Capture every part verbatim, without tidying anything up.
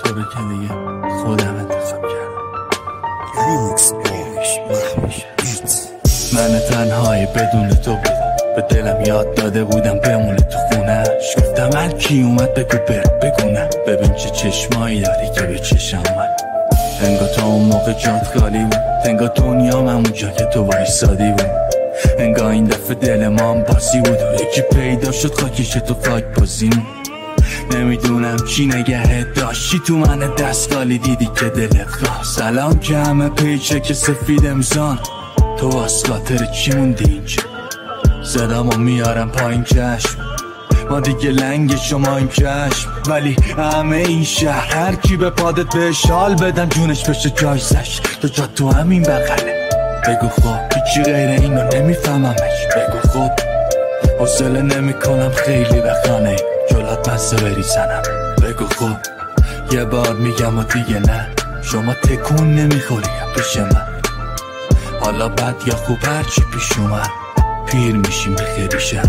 تو رو که دیگه خودم انتخاب کردم. ریمیکس باش محمود بیت. من تنهایی بدون تو بودم، به دلم یاد داده بودم بمونه تو خونهش. گفتم هر کی اومد بگو بر بگونه، ببین چه چشمایی داری که به چشم من. انگار تا اون موقع جات خالی بود، انگار دنیا من اونجا که تو وایسادی بود. انگار این دفعه دل ما هم باسی بود و یکی پیدا شد خاکش تو خاک بازیم. نمیدونم چی نگهت داشتی تو من دستالی، دیدی که دلت خواست. سلام که همه پیچه که سفید امزان، تو واسه خاطر چی موندی اینجا؟ صدامو میارم پایین چشم، ما دیگه لنگ شما این چشم. ولی همه این شهر هر کی به پادت به شال بدن جونش بشه جایزش. تو جا تو همین بغله، بگو خب هیچی غیر اینو نمیفهممش. بگو خب حوصله نمی کنم خیلی بخانه جلات بسته بریزنم. بگو خب یه بار میگم و دیگه نه، شما تکون نمیخوری پیش من. حالا بد یا خوب هرچی پیش اومد، پیر میشیم بخیری شم.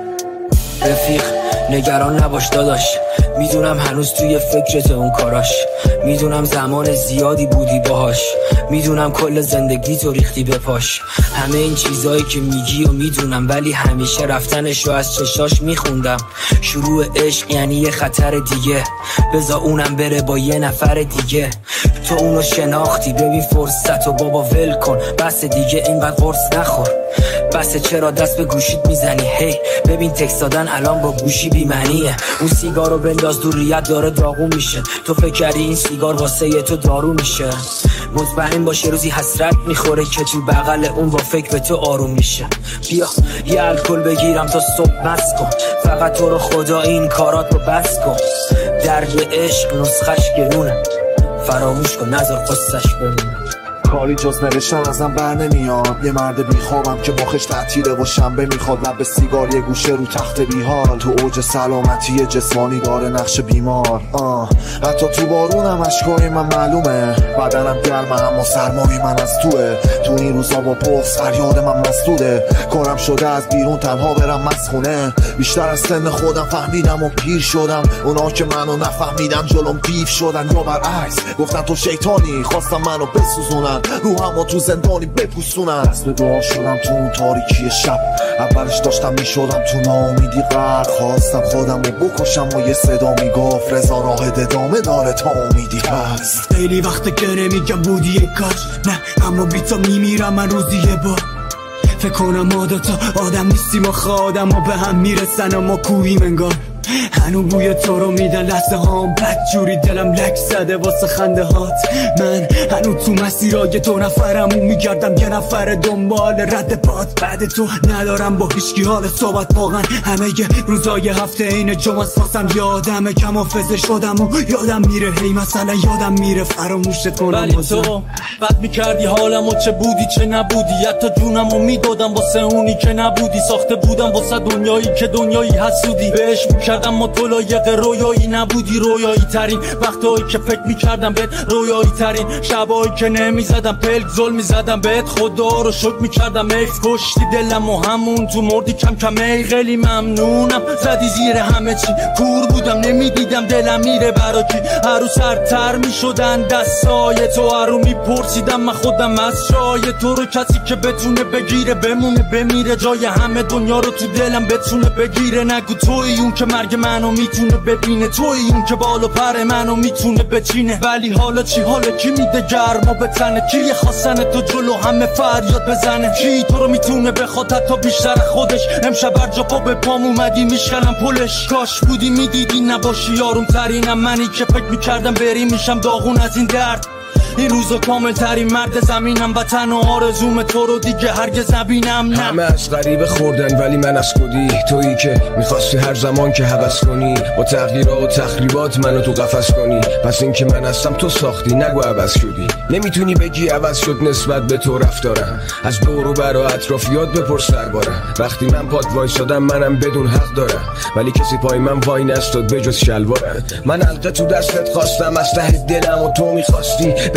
رفیق نگران نباش داداش، میدونم هنوز توی فکرت اون کاراش. میدونم زمان زیادی بودی باهاش، میدونم کل زندگی تو ریختی به پاش. همه این چیزایی که میگی و میدونم، ولی همیشه رفتنش رو از چشاش میخوندم. شروع عشق یعنی یه خطر دیگه، بذار اونم بره با یه نفر دیگه. تو اونو شناختی، ببین فرصت و بابا ول کن. بس دیگه اینقدر قرص نخور، بس چرا دست به گوشیت میزنی؟ هی ببین تکست دادن الان با گوشی بی معنیه. اون سیگارو بنداز دور ریت داره داغون میشه. تو فکر کردی این سیگار واسه یه تو دارو میشه؟ مطمئن باشه روزی حسرت میخوره که تو بغل اون با فکر به تو آروم میشه. بیا یه الکل بگیرم تا صبح مست کن، فقط تو رو خدا این کارات رو بس کن. درد عشق نسخش گرونه، فراموش کن نذار قصه‌اش بمونه. کاری جز نوشتن ازم بر نمیاد. یه مرد بیخوابم که مخش تعطیله و شنبه میخواد. لب سیگار یه گوشه رو تخت بیحال، تو اوج سلامتی جسمانی داره نقش بیمار. آه حتی تو بارونم اشکای من معلومه، بدنم گرمه اما سرمای من از توه. تو این روزا با پفت فریاد من مسدوده، کارم شده از بیرون تنها برم مسخونه. بیشتر از سن خودم فهمیدم و پیر شدم، اونا که منو نفهمیدن جلوم دیو شدن. یا برعکس گفتن تو شیطانی، خواستم منو بسوزونن، روحمو تو زندانی بپوسونن. دست به دعا شدم تو اون تاریکی شب، اولش داشتم میشدم تو ناامیدی غرق. خواستم خودمو بکشم و یه صدا میگفت رضا راه ادامه داره تا امیدی هست. خیلی وقته که نمیگم بودی یک کاش نه، اما بی تو میمیرم من روزی یه بار. فکر کنم ما دوتا آدم نیستیم و آدم ها به هم میرسن اما کوهیم انگار. هنو بوی تو رو میدن لحظه هام، بد جوری دلم لک زده واسه خنده هات. من هنو تو مسیرای تو نفرمو میگردم، یه نفر دنبال رد پات. بعد تو ندارم با هیچکی حال صحبت، واقعا همه ی روزای هفته این جمعه ساسم. یادمه کم حافظه شدم و یادم میره، هی مثلا یادم میره فراموشت کنم. ولی تو بد میکردی حالمو، چه بودی چه نبودی. حتی جونمو میدادم واسه اونی که نبودی. ساخته بودم واسه دنیایی که دنیایی حسودی بهش کردم و تو لایق رویایی نبودی. رویایی ترین وقتایی که فکر میکردم بهت، رویایی ترین شبایی که نمیزدم پلک ظلم میزدم بهت. خدا رو شکر میکردم ایف کشتی دلم و همون تو مردی کم کم. ای خیلی ممنونم زدی زیر همه چی، کور بودم نمیدیدم دلم میره برا کی. هر رو سرتر میشدن دستای تو، هر رو میپرسیدم من خودم از جای تو رو. کسی که بتونه بگیره بمونه بمیره، جای همه دنیا رو تو دلم بتونه بگیره. نگو توی اون که مرگ منو میتونه ببینه، توی اون که بالا پر منو میتونه بچینه. ولی حالا چی؟ حالا کی میده گرما به تنه؟ کی خواستن تو جلو همه فریاد بزنه؟ کی تو رو میتونه بخواد حتی بیشتر خودش؟ امشب هر جا پا به پام اومدی میشکنم پلش. کاش بودی میدیدی نباشی یارم ترینم، منی که فکر میکردم بری میشم داغون از این درد. این روزا کامل ترین مرد زمینم، وطن و آرزوم تو رو دیگه هرگز نبینم. نه همه از غریبه خوردن ولی من از خودی، تویی که میخواستی هر زمان که هوس کنی با تغییرات و تخریبات منو تو قفس کنی. پس این که من هستم تو ساختی، نگو عوض شدی. نمیتونی بگی عوض شد نسبت به تو رفتارم. از دور و بر و اطرافیات بپرس دربارم. وقتی من پات وایسادم منم بدون حق دارم، ولی کسی پای من وای نستاد بجز شلوارم. من حلقه تو دستت خواستم از ته دلم و تو میخواستی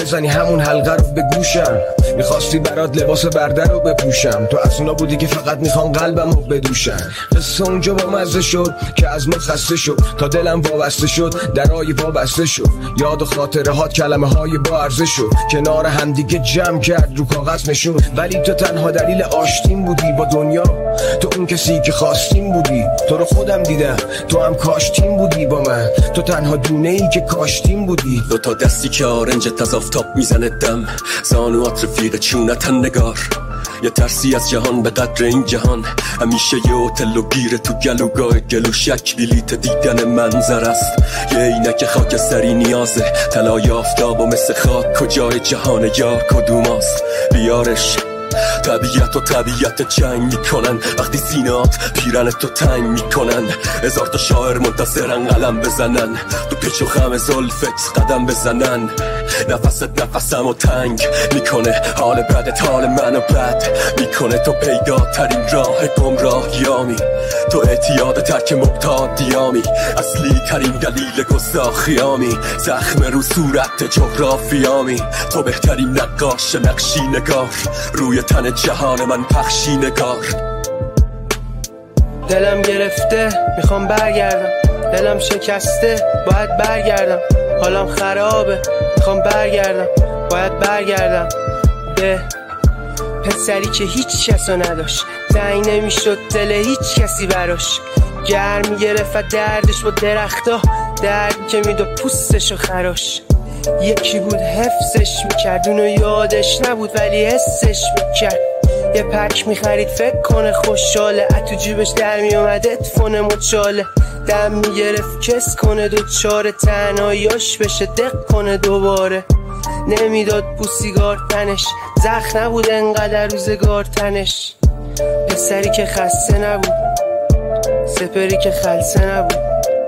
بزنی همون حلقه رو به گوشم. میخواستی برات لباس برده رو بپوشم، تو از اونا بودی که فقط میخوان قلبم رو بدوشن. قصه اونجا با مزه شد که از ما خسته شد، تا دلم وابسته شد درای وابسته شد. یاد و خاطره هات کلمه های با ارزش شد، کنار همدیگه جمع کرد رو کاغذ نشون. ولی تو تنها دلیل آشتیم بودی با دنیا، تو اون کسی که خواستیم بودی. تو رو خودم دیدم، تو هم کاشتیم بودی با من، تو تنها دونه ای که کاشتیم بودی. دو تا دستی که آرنجت از آفتاب میزنه دم، زانوات رفیق چونتن نگار. یه ترسی از جهان به قدر این جهان، همیشه یه هتل و گیره تو گلوگاه گلوشک بلیت دیدن منظر است. یه عینک خاکستری نیازه، طلای آفتاب و مثل خاک کجای جهان یار کدوماست. بیارش طبیعت و طبیعت جنگ میکنن، وقتی سینات پیرن تو تنگ میکنن. هزار تا شاعر منتظرن قلم بزنن، تو پیچ و خم زلفت قدم بزنن. نفست نفسمو تنگ میکنه، حال بدت حال منو بد میکنه. تو پیداترین راه گمراهیامی، تو اعتیاد ترک مبتادیامی، اصلی ترین دلیل گستاخیامی، زخم رو صورت جغرافیامی. تو بهترین نقاش نقشی نگار، روی تن جهان من پخشی نگار. دلم گرفته میخوام برگردم، دلم شکسته باید برگردم. حالم خرابه میخوام برگردم، باید برگردم به پسری که هیچ کسو نداشت. تنگ نمیشد دل هیچ کسی براش، گرم میگرفت دردش با درختا، درد که میدو پوستشو خراش. یکی بود حفظش میکرد، اونو یادش نبود ولی حسش میکرد. یه پک میخرید فکر کنه خوشحاله، اتو جیبش در میومد اتفونه مچاله. دم میگرفت کس کنه دو چاره، تنهاییاش بشه دق کنه دوباره. نمیداد بوسیگار تنش، زخم نبود انقدر روزگار تنش. پسری که خسته نبود، سپری که خلصه نبود.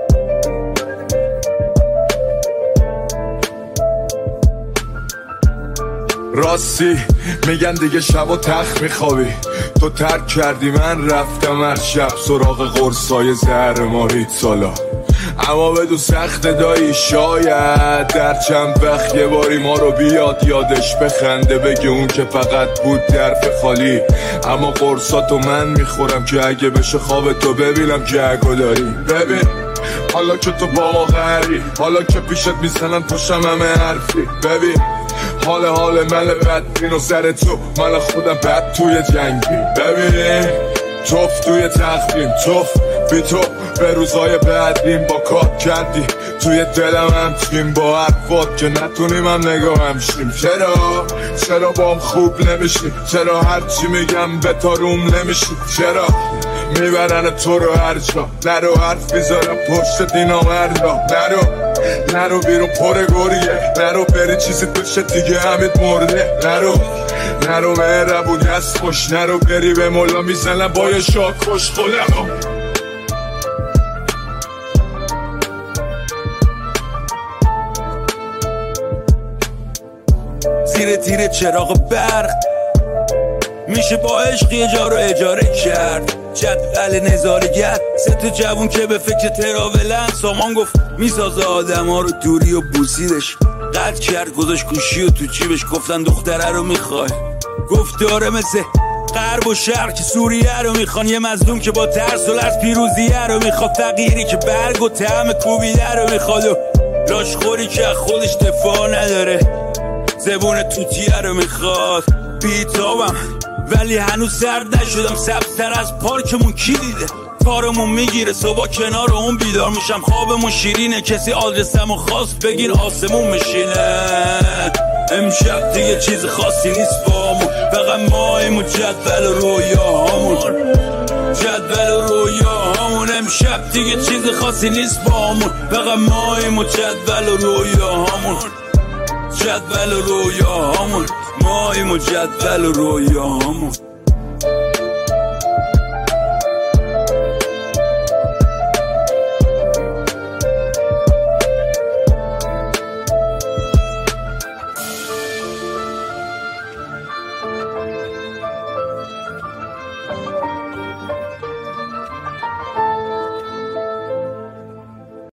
راستی میگن دیگه شب و تخت میخوابی، تو ترک کردی من رفتم هر شب سراغ قرصای زهر ماهیت سالا. اما بدو سخت دایی شاید در چند وقت یه باری ما رو بیاد یادش بخنده، بگه اون که فقط بود درف خالی. اما قرصاتو من میخورم که اگه بشه خواب تو ببینم که اگه داری. ببین حالا که تو با ما غری، حالا که پیشت میزنن پشم همه حرفی. ببین حال حال من بدبین و سر تو من خودم بد توی جنگی. ببین توف توی تخمیم، توف بی تو به روزای بعدیم. با کار کردی توی دلم هم تیم، با حرفات که نتونیم هم نگاه همشیم. چرا چرا بام خوب نمیشی، چرا هرچی میگم به تا روم نمیشی. چرا میبرن تو رو هر جا، نرو حرف بیزارم پشت دینا مردا. نرو نرو بیرون پر گریه، نرو بری چیزی بشه دیگه همید مرده. نرو نرو مهربونی از خوش، نرو بری به مولا میزنم با یه شاک خوش خودم. زیر تیر چراغ برق میشه با عشق یه جا رو اجاره کرد. جدول نظارگر سه تا جوون که به فکر تراولن، سامان گفت میسازه آدم ها رو دوری و بوسیدش. قد کرد گذاشت گوشی و تو جیبش، گفتن دختره رو میخوای، گفت داره مثل غرب و شرق که سوریه رو میخوان. یه مظلوم که با ترس و لرز پیروزیه رو میخواد، فقیری که برگ و طعم کوبیده رو میخواد، و لاشخوری که خودش دفاع نداره، زبون توتیه رو میخواد. بیتابم ولی هنوز سرد نشدم، سبزتر از پارکمون کی دیده؟ کارمون میگیره صبح کنار اون بیدار میشم، خوابمون شیرینه کسی آدرسمو خواست بگیر آسمون میشینه. امشب دیگه چیز خاصی نیست بامون، فقط ماییم و جدول و رویاهامون. جدول و رویاهامون امشب دیگه چیز خاصی نیست بامون، فقط ماییم و جدول و رویاهامون. جدول و رویاهامون ماییم و جدول و رویاهامون.